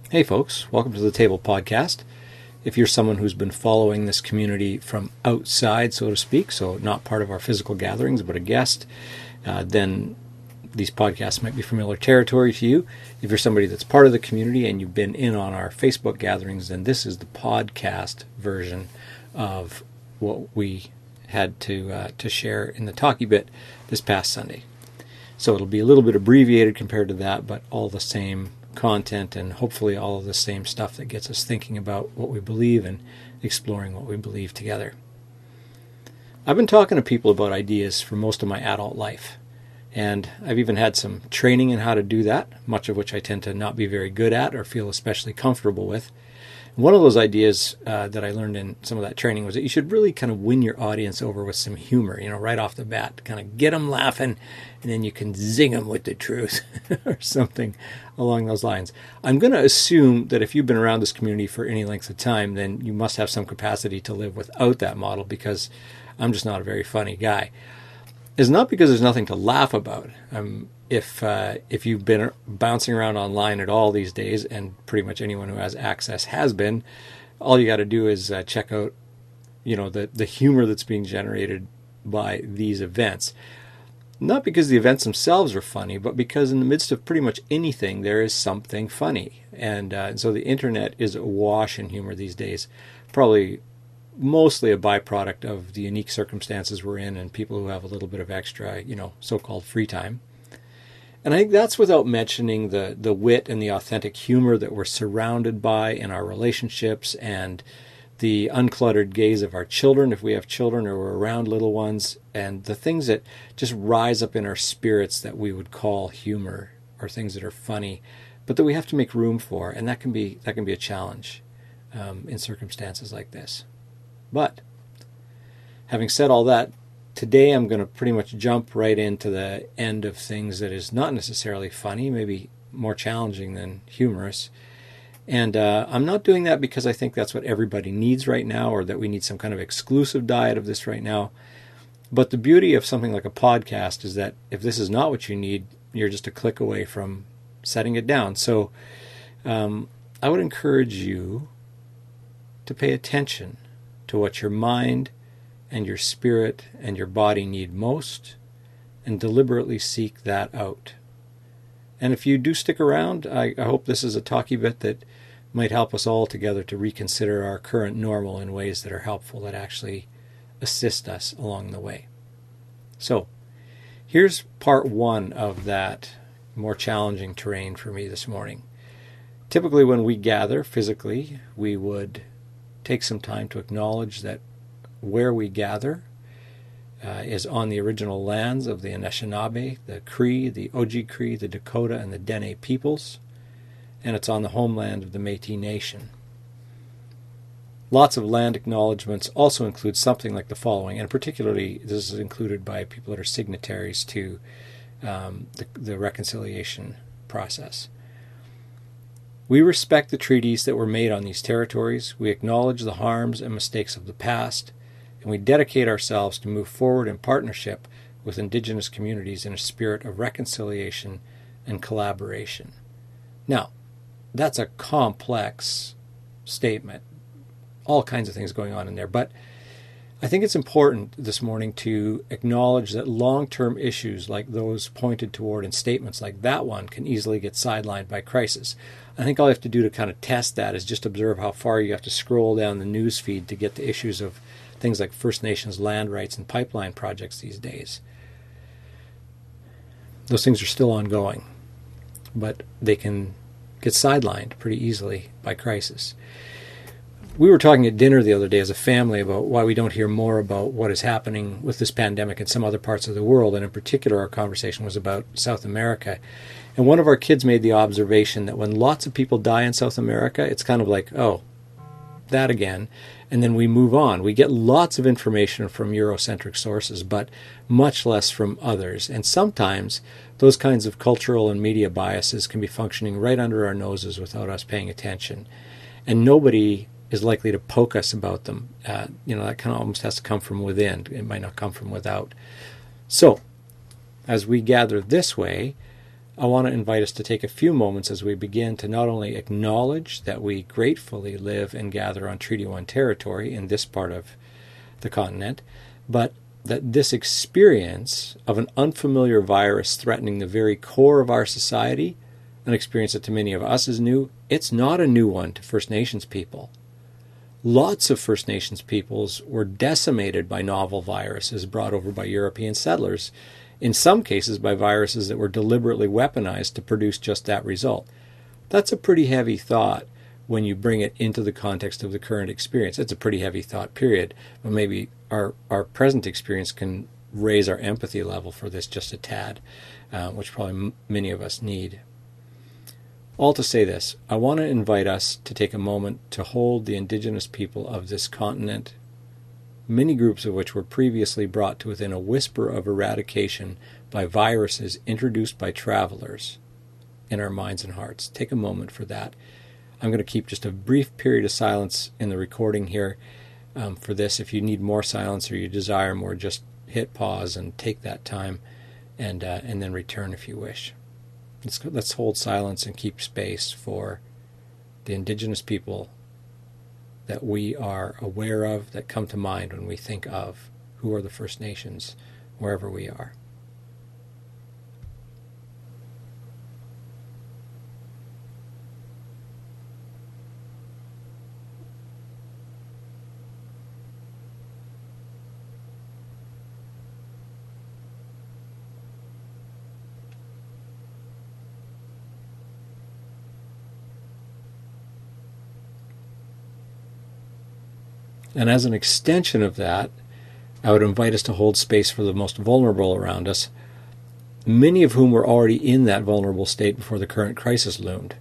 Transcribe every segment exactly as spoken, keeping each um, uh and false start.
Hey folks, welcome to the Table Podcast. If you're someone who's been following this community from outside, so to speak, so not part of our physical gatherings, but a guest, uh, then these podcasts might be familiar territory to you. If you're somebody that's part of the community and you've been in on our Facebook gatherings, then this is the podcast version of what we had to uh, to share in the Talkie Bit this past Sunday. So it'll be a little bit abbreviated compared to that, but all the same content and hopefully all of the same stuff that gets us thinking about what we believe and exploring what we believe together. I've been talking to people about ideas for most of my adult life, and I've even had some training in how to do that, much of which I tend to not be very good at or feel especially comfortable with. One of those ideas uh, that I learned in some of that training was that you should really kind of win your audience over with some humor, you know, right off the bat, kind of get them laughing, and then you can zing them with the truth or something along those lines. I'm going to assume that if you've been around this community for any length of time, then you must have some capacity to live without that model, because I'm just not a very funny guy. It's not because there's nothing to laugh about. Um, if uh, if you've been bouncing around online at all these days, and pretty much anyone who has access has been, all you got to do is uh, check out, you know, the the humor that's being generated by these events. Not because the events themselves are funny, but because in the midst of pretty much anything, there is something funny, and uh, so the internet is awash in humor these days. Probably mostly a byproduct of the unique circumstances we're in and people who have a little bit of extra, you know, so-called free time. And I think that's without mentioning the the wit and the authentic humor that we're surrounded by in our relationships, and the uncluttered gaze of our children, if we have children or we're around little ones, and the things that just rise up in our spirits that we would call humor, or things that are funny, but that we have to make room for, and that can be that can be a challenge um, in circumstances like this. But having said all that, today I'm going to pretty much jump right into the end of things that is not necessarily funny, maybe more challenging than humorous. And uh, I'm not doing that because I think that's what everybody needs right now, or that we need some kind of exclusive diet of this right now. But the beauty of something like a podcast is that if this is not what you need, you're just a click away from setting it down. So um, I would encourage you to pay attention to what your mind and your spirit and your body need most, and deliberately seek that out. And if you do stick around, I, I hope this is a talkie bit that might help us all together to reconsider our current normal in ways that are helpful, that actually assist us along the way. So, here's part one of that more challenging terrain for me this morning. Typically when we gather physically, we would take some time to acknowledge that where we gather uh, is on the original lands of the Anishinaabe, the Cree, the Oji-Cree, the Dakota, and the Dene peoples, and it's on the homeland of the Métis Nation. Lots of land acknowledgements also include something like the following, and particularly this is included by people that are signatories to um, the, the reconciliation process. We respect the treaties that were made on these territories. We acknowledge the harms and mistakes of the past, and we dedicate ourselves to move forward in partnership with Indigenous communities in a spirit of reconciliation and collaboration. Now, that's a complex statement. All kinds of things going on in there, but I think it's important this morning to acknowledge that long-term issues like those pointed toward in statements like that one can easily get sidelined by crisis. I think all you have to do to kind of test that is just observe how far you have to scroll down the news feed to get to issues of things like First Nations land rights and pipeline projects these days. Those things are still ongoing, but they can get sidelined pretty easily by crisis. We were talking at dinner the other day as a family about why we don't hear more about what is happening with this pandemic in some other parts of the world, and in particular our conversation was about South America. And one of our kids made the observation that when lots of people die in South America, it's kind of like, oh, that again, and then we move on. We get lots of information from Eurocentric sources, but much less from others. And sometimes those kinds of cultural and media biases can be functioning right under our noses without us paying attention. And nobody is likely to poke us about them. Uh, you know, that kind of almost has to come from within. It might not come from without. So, as we gather this way, I want to invite us to take a few moments as we begin to not only acknowledge that we gratefully live and gather on Treaty One territory in this part of the continent, but that this experience of an unfamiliar virus threatening the very core of our society, an experience that to many of us is new, it's not a new one to First Nations people. Lots of First Nations peoples were decimated by novel viruses brought over by European settlers, in some cases by viruses that were deliberately weaponized to produce just that result. That's a pretty heavy thought when you bring it into the context of the current experience. It's a pretty heavy thought, period. But maybe our, our present experience can raise our empathy level for this just a tad, uh, which probably m- many of us need. All to say this, I want to invite us to take a moment to hold the Indigenous people of this continent, many groups of which were previously brought to within a whisper of eradication by viruses introduced by travelers, in our minds and hearts. Take a moment for that. I'm going to keep just a brief period of silence in the recording here um, for this. If you need more silence or you desire more, just hit pause and take that time and uh, and then return if you wish. Let's, let's hold silence and keep space for the Indigenous people that we are aware of, that come to mind when we think of who are the First Nations, wherever we are. And as an extension of that, I would invite us to hold space for the most vulnerable around us, many of whom were already in that vulnerable state before the current crisis loomed.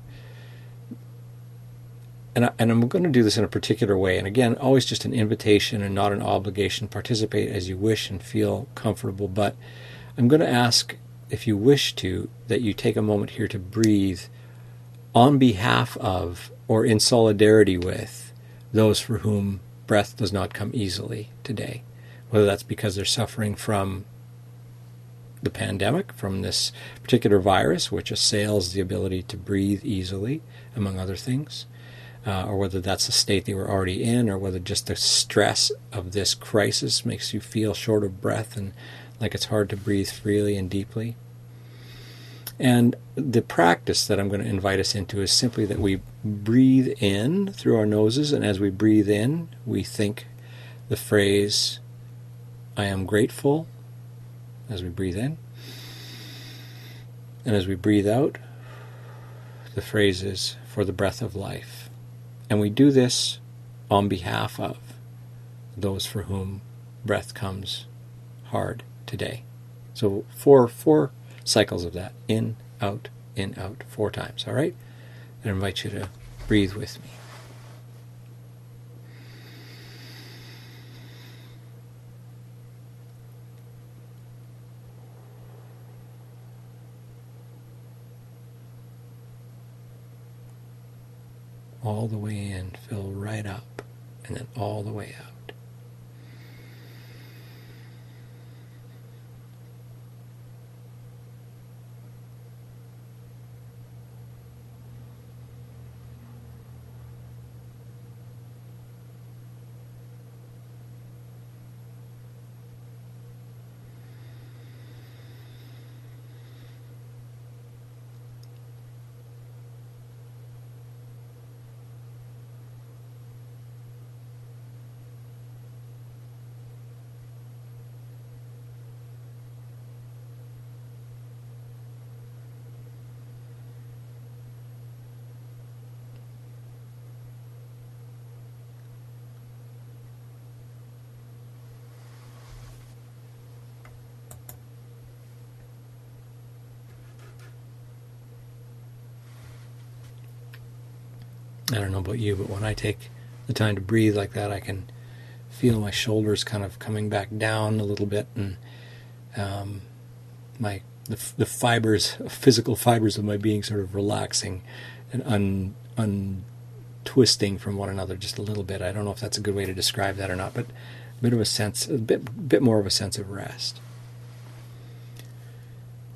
And, I, and I'm going to do this in a particular way. And again, always just an invitation and not an obligation. Participate as you wish and feel comfortable. But I'm going to ask, if you wish to, that you take a moment here to breathe on behalf of or in solidarity with those for whom breath does not come easily today, whether that's because they're suffering from the pandemic, from this particular virus, which assails the ability to breathe easily, among other things, uh, or whether that's a state they were already in, or whether just the stress of this crisis makes you feel short of breath and like it's hard to breathe freely and deeply. And the practice that I'm going to invite us into is simply that we breathe in through our noses, and as we breathe in, we think the phrase, I am grateful, as we breathe in. And as we breathe out, the phrase is, for the breath of life. And we do this on behalf of those for whom breath comes hard today. So four, four cycles of that. In, out, in, out, four times. All right? I invite you to breathe with me. All the way in, fill right up, and then all the way out. I don't know about you, but when I take the time to breathe like that, I can feel my shoulders kind of coming back down a little bit, and um, my the, the fibers, physical fibers of my being, sort of relaxing and un untwisting from one another just a little bit. I don't know if that's a good way to describe that or not, but a bit of a sense, a bit bit more of a sense of rest.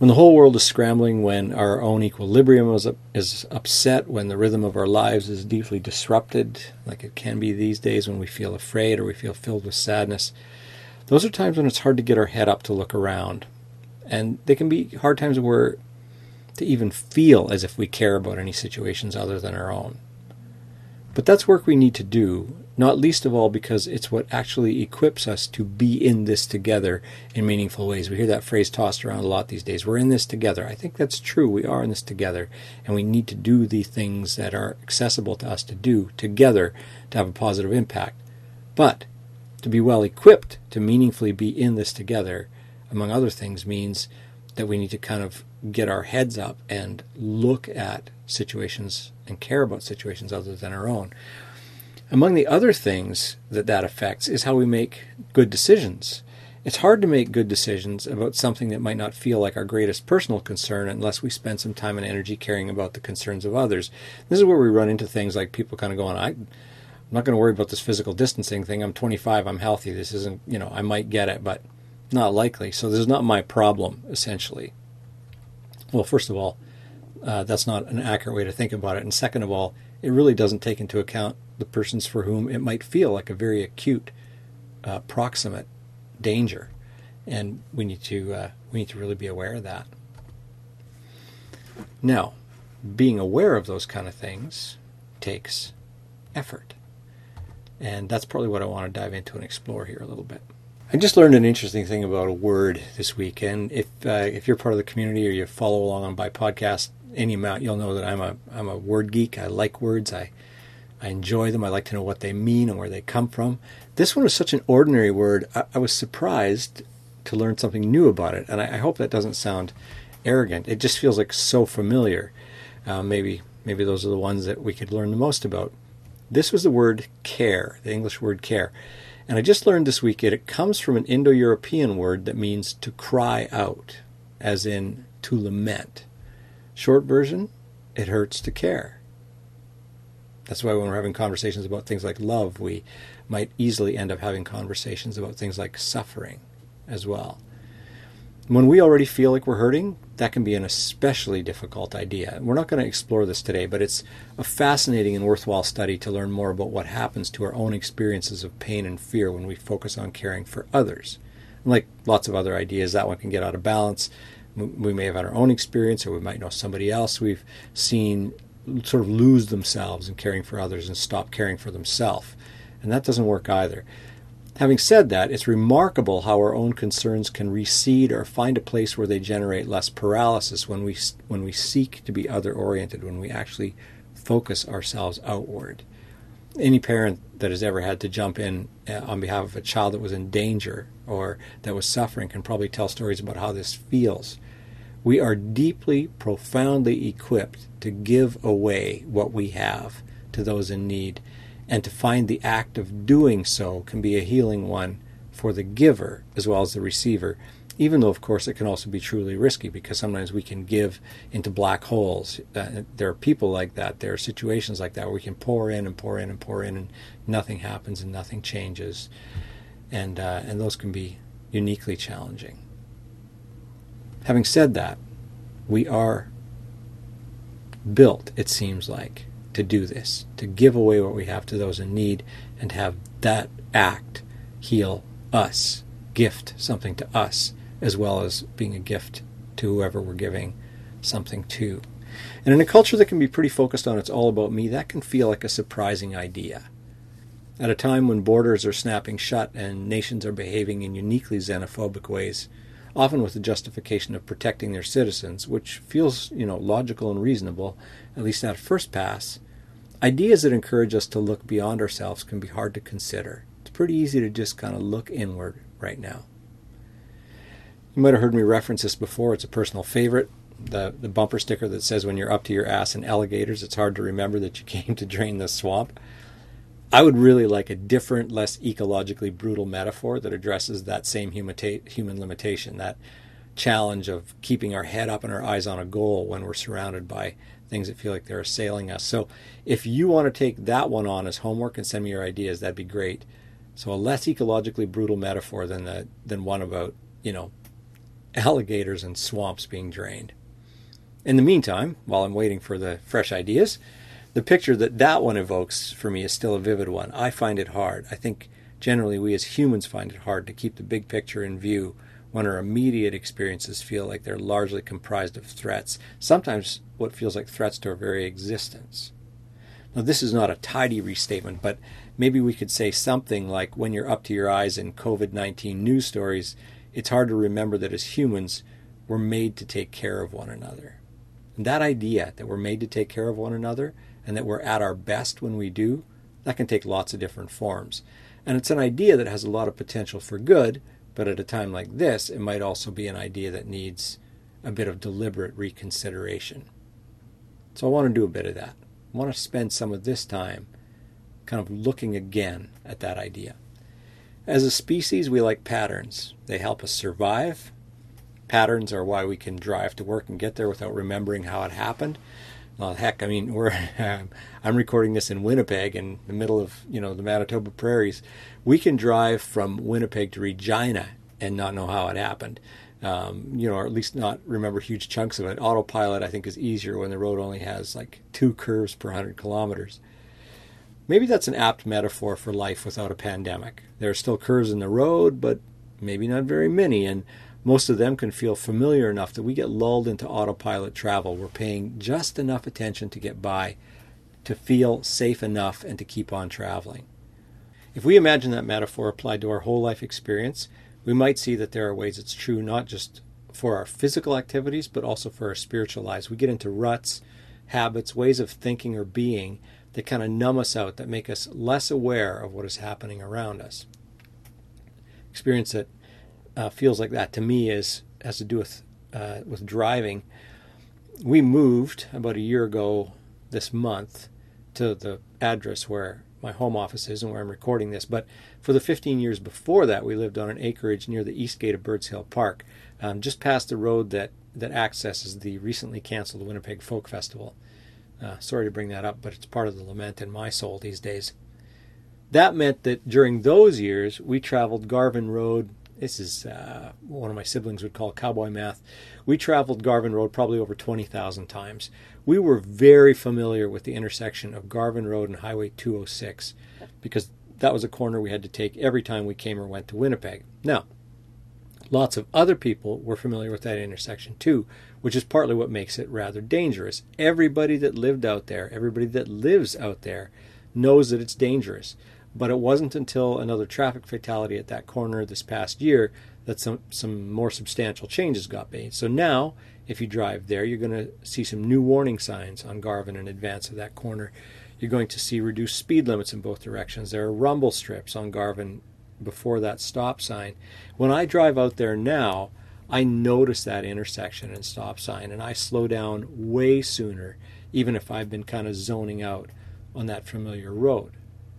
When the whole world is scrambling, when our own equilibrium is, is upset, when the rhythm of our lives is deeply disrupted, like it can be these days when we feel afraid or we feel filled with sadness, those are times when it's hard to get our head up to look around. And they can be hard times where to even feel as if we care about any situations other than our own. But that's work we need to do, not least of all because it's what actually equips us to be in this together in meaningful ways. We hear that phrase tossed around a lot these days. We're in this together. I think that's true. We are in this together. And we need to do the things that are accessible to us to do together to have a positive impact. But to be well equipped to meaningfully be in this together, among other things, means that we need to kind of get our heads up and look at situations and care about situations other than our own. Among the other things that that affects is how we make good decisions. It's hard to make good decisions about something that might not feel like our greatest personal concern unless we spend some time and energy caring about the concerns of others. This is where we run into things like people kind of going, I, I'm not going to worry about this physical distancing thing. I'm twenty-five. I'm healthy. This isn't, you know, I might get it, but not likely. So this is not my problem, essentially. Well, first of all, uh, that's not an accurate way to think about it. And second of all, it really doesn't take into account the persons for whom it might feel like a very acute, uh, proximate danger. And we need to uh, we need to really be aware of that. Now, being aware of those kind of things takes effort. And that's probably what I want to dive into and explore here a little bit. I just learned an interesting thing about a word this week, and if uh, if you're part of the community or you follow along on my podcast any amount, you'll know that I'm a I'm a word geek. I like words. I I enjoy them. I like to know what they mean and where they come from. This one was such an ordinary word. I, I was surprised to learn something new about it, and I, I hope that doesn't sound arrogant. It just feels like so familiar. Uh, maybe maybe those are the ones that we could learn the most about. This was the word care, the English word care. And I just learned this week it, it comes from an Indo-European word that means to cry out, as in to lament. Short version, it hurts to care. That's why when we're having conversations about things like love, we might easily end up having conversations about things like suffering as well. When we already feel like we're hurting, that can be an especially difficult idea. We're not going to explore this today, but it's a fascinating and worthwhile study to learn more about what happens to our own experiences of pain and fear when we focus on caring for others. And like lots of other ideas, that one can get out of balance. We may have had our own experience, or we might know somebody else we've seen sort of lose themselves in caring for others and stop caring for themselves. And that doesn't work either. Having said that, it's remarkable how our own concerns can recede or find a place where they generate less paralysis when we when we seek to be other-oriented, when we actually focus ourselves outward. Any parent that has ever had to jump in on behalf of a child that was in danger or that was suffering can probably tell stories about how this feels. We are deeply, profoundly equipped to give away what we have to those in need. And to find the act of doing so can be a healing one for the giver as well as the receiver, even though, of course, it can also be truly risky because sometimes we can give into black holes. Uh, there are people like that. There are situations like that where we can pour in and pour in and pour in and nothing happens and nothing changes. And, uh, and those can be uniquely challenging. Having said that, we are built, it seems like, to do this, to give away what we have to those in need and have that act heal us, gift something to us, as well as being a gift to whoever we're giving something to. And in a culture that can be pretty focused on it's all about me, that can feel like a surprising idea. At a time when borders are snapping shut and nations are behaving in uniquely xenophobic ways, often with the justification of protecting their citizens, which feels, you know, logical and reasonable, at least at first pass, ideas that encourage us to look beyond ourselves can be hard to consider. It's pretty easy to just kind of look inward right now. You might have heard me reference this before. It's a personal favorite. The, the bumper sticker that says when you're up to your ass in alligators, it's hard to remember that you came to drain the swamp. I would really like a different, less ecologically brutal metaphor that addresses that same humata- human limitation, that challenge of keeping our head up and our eyes on a goal when we're surrounded by things that feel like they're assailing us. So if you want to take that one on as homework and send me your ideas, that'd be great. So a less ecologically brutal metaphor than the than one about, you know, alligators and swamps being drained. In the meantime, while I'm waiting for the fresh ideas, the picture that that one evokes for me is still a vivid one. I find it hard. I think generally we as humans find it hard to keep the big picture in view when our immediate experiences feel like they're largely comprised of threats, sometimes what feels like threats to our very existence. Now, this is not a tidy restatement, but maybe we could say something like, when you're up to your eyes in COVID nineteen news stories, it's hard to remember that as humans, we're made to take care of one another. And that idea that we're made to take care of one another and that we're at our best when we do, that can take lots of different forms. And it's an idea that has a lot of potential for good, but at a time like this, it might also be an idea that needs a bit of deliberate reconsideration. So I want to do a bit of that. I want to spend some of this time kind of looking again at that idea. As a species, we like patterns. They help us survive. Patterns are why we can drive to work and get there without remembering how it happened. Well, heck, I mean, we're I'm recording this in Winnipeg, in the middle of, you know, the Manitoba prairies. We can drive from Winnipeg to Regina and not know how it happened, um, you know, or at least not remember huge chunks of it. Autopilot, I think, is easier when the road only has like two curves per one hundred kilometers. Maybe that's an apt metaphor for life without a pandemic. There are still curves in the road, but maybe not very many, and most of them can feel familiar enough that we get lulled into autopilot travel. We're paying just enough attention to get by, to feel safe enough, and to keep on traveling. If we imagine that metaphor applied to our whole life experience, we might see that there are ways it's true not just for our physical activities, but also for our spiritual lives. We get into ruts, habits, ways of thinking or being that kind of numb us out, that make us less aware of what is happening around us. Experience that Uh, feels like that to me is has to do with uh, with driving. We moved about a year ago this month to the address where my home office is and where I'm recording this. But for the fifteen years before that, we lived on an acreage near the east gate of Birds Hill Park, um, just past the road that that accesses the recently canceled Winnipeg Folk Festival. Uh, sorry to bring that up, but it's part of the lament in my soul these days. That meant that during those years, we traveled Garvin Road. This is uh, one of my siblings would call cowboy math. We traveled Garvin Road probably over twenty thousand times. We were very familiar with the intersection of Garvin Road and Highway two oh six because that was a corner we had to take every time we came or went to Winnipeg. Now, lots of other people were familiar with that intersection too, which is partly what makes it rather dangerous. Everybody that lived out there, everybody that lives out there, knows that it's dangerous. But it wasn't until another traffic fatality at that corner this past year that some, some more substantial changes got made. So now, if you drive there, you're going to see some new warning signs on Garvin in advance of that corner. You're going to see reduced speed limits in both directions. There are rumble strips on Garvin before that stop sign. When I drive out there now, I notice that intersection and stop sign, and I slow down way sooner, even if I've been kind of zoning out on that familiar road.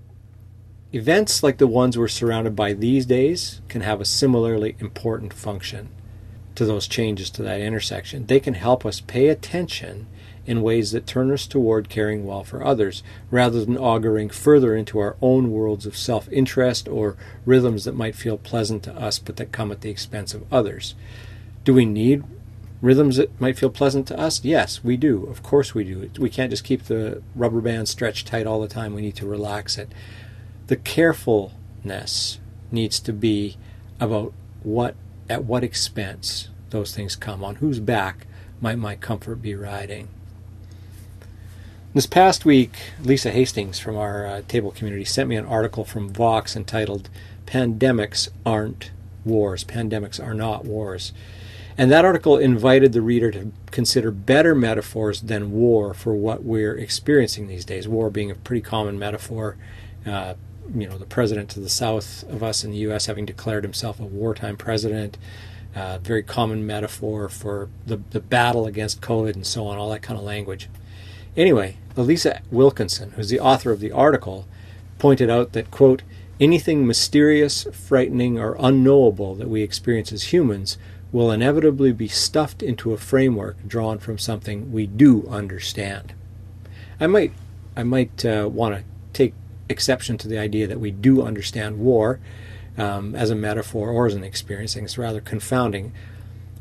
Events like the ones we're surrounded by these days can have a similarly important function to those changes to that intersection. They can help us pay attention in ways that turn us toward caring well for others, rather than auguring further into our own worlds of self-interest or rhythms that might feel pleasant to us but that come at the expense of others. Do we need rhythms that might feel pleasant to us? Yes, we do. Of course we do. We can't just keep the rubber band stretched tight all the time. We need to relax it. The carefulness needs to be about what, at what expense those things come. On whose back might my comfort be riding? This past week, Lisa Hastings from our uh, table community sent me an article from Vox entitled "Pandemics Aren't Wars. Pandemics Are Not Wars." And that article invited the reader to consider better metaphors than war for what we're experiencing these days. War being a pretty common metaphor. Uh, you know, the president to the south of us in the U S having declared himself a wartime president, uh, very common metaphor for the, the battle against COVID and so on, all that kind of language. Anyway, Elisa Wilkinson, who's the author of the article, pointed out that, quote, anything mysterious, frightening, or unknowable that we experience as humans will inevitably be stuffed into a framework drawn from something we do understand. I might, I might uh, want to take exception to the idea that we do understand war um, as a metaphor or as an experience. I think it's rather confounding.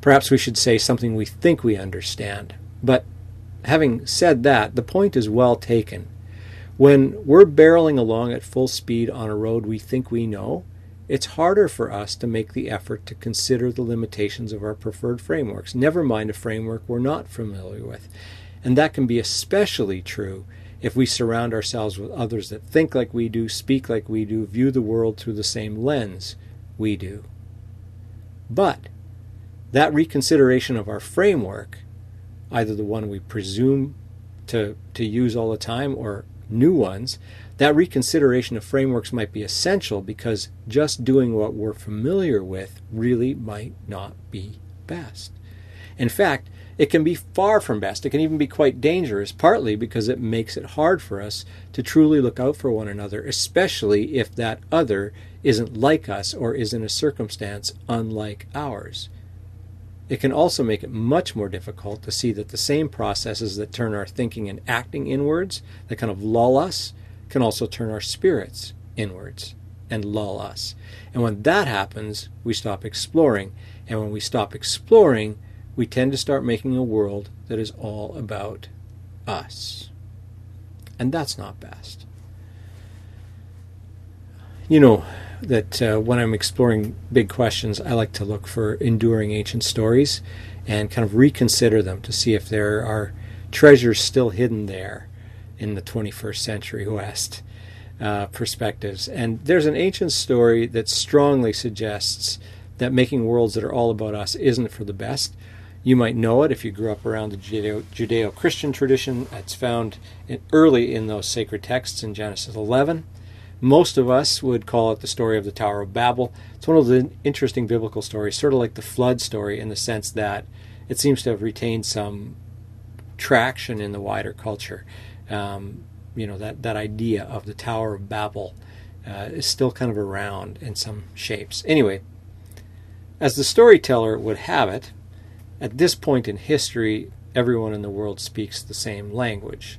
Perhaps we should say something we think we understand. But having said that, the point is well taken. When we're barreling along at full speed on a road we think we know, it's harder for us to make the effort to consider the limitations of our preferred frameworks, never mind a framework we're not familiar with. And that can be especially true if we surround ourselves with others that think like we do, speak like we do, view the world through the same lens we do. But that reconsideration of our framework, either the one we presume to, to use all the time or new ones, that reconsideration of frameworks might be essential because just doing what we're familiar with really might not be best. In fact, it can be far from best. It can even be quite dangerous, partly because it makes it hard for us to truly look out for one another, especially if that other isn't like us or is in a circumstance unlike ours. It can also make it much more difficult to see that the same processes that turn our thinking and acting inwards, that kind of lull us, can also turn our spirits inwards and lull us. And when that happens, we stop exploring. And when we stop exploring, we tend to start making a world that is all about us. And that's not best. You know that uh, when I'm exploring big questions, I like to look for enduring ancient stories and kind of reconsider them to see if there are treasures still hidden there in the twenty-first century West uh, perspectives. And there's an ancient story that strongly suggests that making worlds that are all about us isn't for the best. You might know it if you grew up around the Judeo- Judeo-Christian tradition. It's found in, early in those sacred texts in Genesis eleven. Most of us would call it the story of the Tower of Babel. It's one of the interesting biblical stories, sort of like the flood story in the sense that it seems to have retained some traction in the wider culture. Um, you know, that, that idea of the Tower of Babel uh, is still kind of around in some shapes. Anyway, as the storyteller would have it, at this point in history, everyone in the world speaks the same language.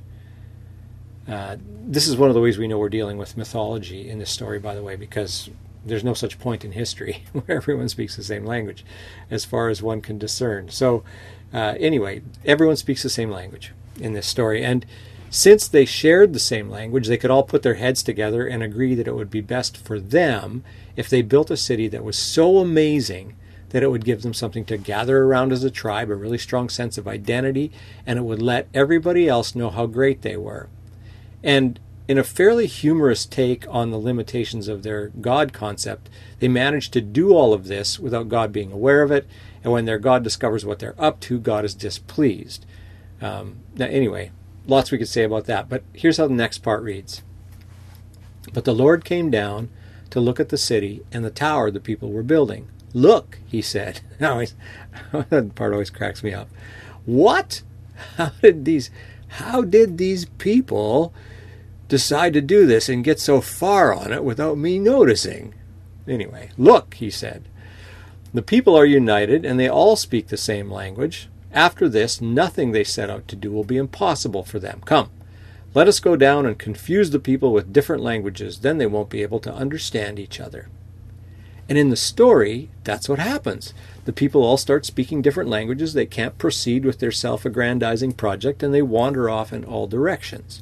Uh, this is one of the ways we know we're dealing with mythology in this story, by the way, because there's no such point in history where everyone speaks the same language, as far as one can discern. So, uh, anyway, everyone speaks the same language in this story. And since they shared the same language, they could all put their heads together and agree that it would be best for them if they built a city that was so amazing that it would give them something to gather around as a tribe, a really strong sense of identity, and it would let everybody else know how great they were. And in a fairly humorous take on the limitations of their God concept, they managed to do all of this without God being aware of it, and when their God discovers what they're up to, God is displeased. Um, now, anyway, lots we could say about that, but here's how the next part reads. But the Lord came down to look at the city and the tower the people were building. Look, he said. Always, that part always cracks me up. What? How did these, how did these people decide to do this and get so far on it without me noticing? Anyway, look, he said. The people are united and they all speak the same language. After this, nothing they set out to do will be impossible for them. Come, let us go down and confuse the people with different languages. Then they won't be able to understand each other. And in the story, that's what happens. The people all start speaking different languages. They can't proceed with their self-aggrandizing project, and they wander off in all directions.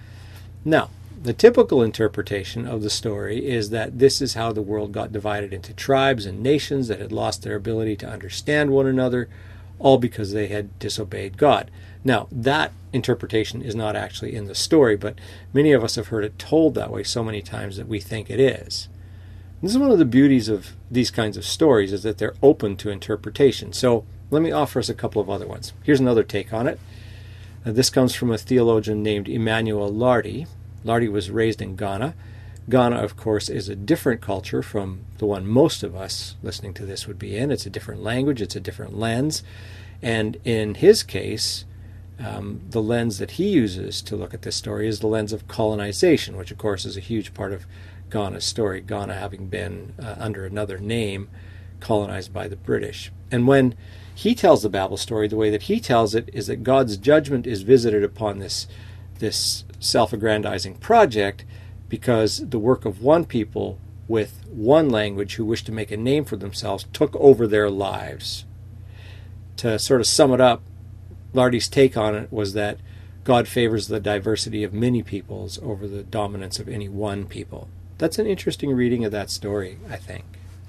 Now, the typical interpretation of the story is that this is how the world got divided into tribes and nations that had lost their ability to understand one another, all because they had disobeyed God. Now, that interpretation is not actually in the story, but many of us have heard it told that way so many times that we think it is. This is one of the beauties of these kinds of stories, is that they're open to interpretation. So let me offer us a couple of other ones. Here's another take on it. Uh, this comes from a theologian named Emmanuel Lardy. Lardy was raised in Ghana. Ghana, of course, is a different culture from the one most of us listening to this would be in. It's a different language. It's a different lens. And in his case, um, the lens that he uses to look at this story is the lens of colonization, which, of course, is a huge part of Ghana's story, Ghana having been, uh, under another name, colonized by the British. And when he tells the Babel story, the way that he tells it is that God's judgment is visited upon this, this self-aggrandizing project because the work of one people with one language who wished to make a name for themselves took over their lives. to sort of sum it up, Lardy's take on it was that God favors the diversity of many peoples over the dominance of any one people. That's an interesting reading of that story, I think.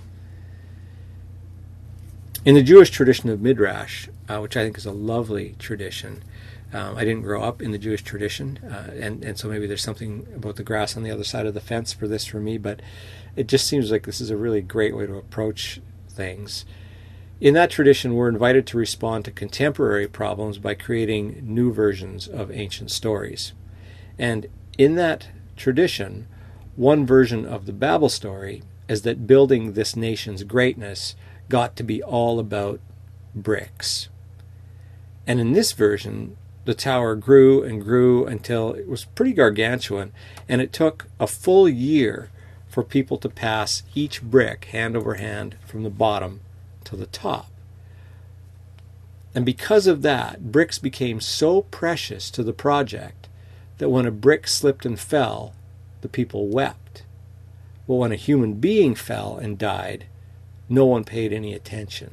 In the Jewish tradition of Midrash, uh, which I think is a lovely tradition, um, I didn't grow up in the Jewish tradition, uh, and, and so maybe there's something about the grass on the other side of the fence for this for me, but it just seems like this is a really great way to approach things. In that tradition, we're invited to respond to contemporary problems by creating new versions of ancient stories. And in that tradition, one version of the Babel story is that building this nation's greatness got to be all about bricks. And in this version, the tower grew and grew until it was pretty gargantuan, and it took a full year for people to pass each brick hand over hand from the bottom to the top. And because of that, bricks became so precious to the project that when a brick slipped and fell, the people wept. Well, when a human being fell and died, no one paid any attention.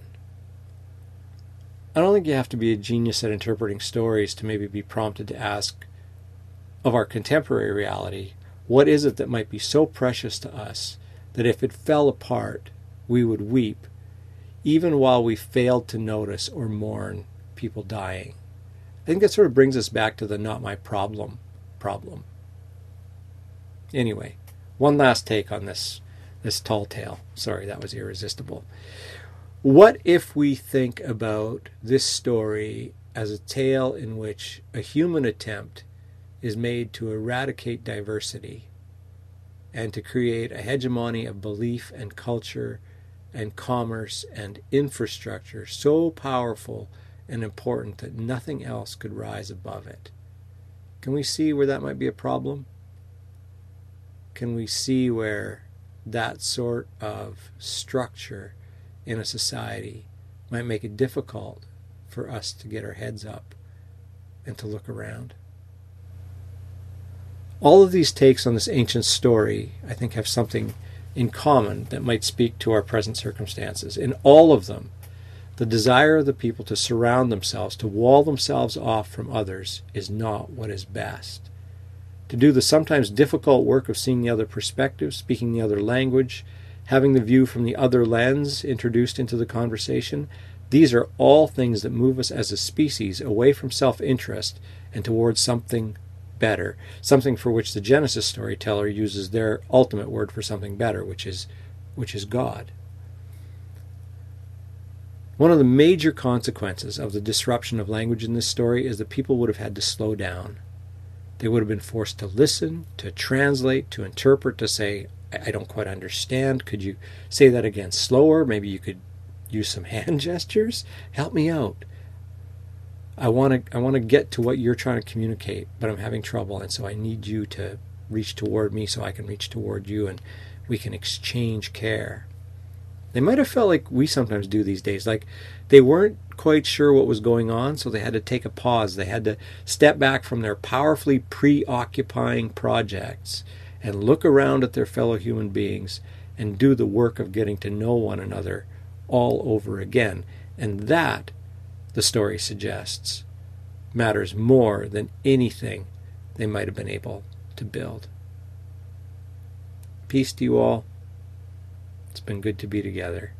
I don't think you have to be a genius at interpreting stories to maybe be prompted to ask of our contemporary reality, what is it that might be so precious to us that if it fell apart, we would weep, even while we failed to notice or mourn people dying? I think that sort of brings us back to the not my problem problem. Anyway, one last take on this, this tall tale. Sorry, that was irresistible. What if we think about this story as a tale in which a human attempt is made to eradicate diversity and to create a hegemony of belief and culture and commerce and infrastructure so powerful and important that nothing else could rise above it? Can we see where that might be a problem? Can we see where that sort of structure in a society might make it difficult for us to get our heads up and to look around? All of these takes on this ancient story, I think, have something in common that might speak to our present circumstances. In all of them, the desire of the people to surround themselves, to wall themselves off from others, is not what is best. To do the sometimes difficult work of seeing the other perspective, speaking the other language, having the view from the other lens introduced into the conversation, these are all things that move us as a species away from self-interest and towards something better, something for which the Genesis storyteller uses their ultimate word for something better, which is, which is God. One of the major consequences of the disruption of language in this story is that people would have had to slow down. They would have been forced to listen, to translate, to interpret, to say, I don't quite understand. Could you say that again slower? Maybe you could use some hand gestures. Help me out. I want to I want to get to what you're trying to communicate, but I'm having trouble, and so I need you to reach toward me so I can reach toward you, and we can exchange care. They might have felt like we sometimes do these days, like they weren't quite sure what was going on, so they had to take a pause. They had to step back from their powerfully preoccupying projects and look around at their fellow human beings and do the work of getting to know one another all over again. And that, the story suggests, matters more than anything they might have been able to build. Peace to you all. It's been good to be together.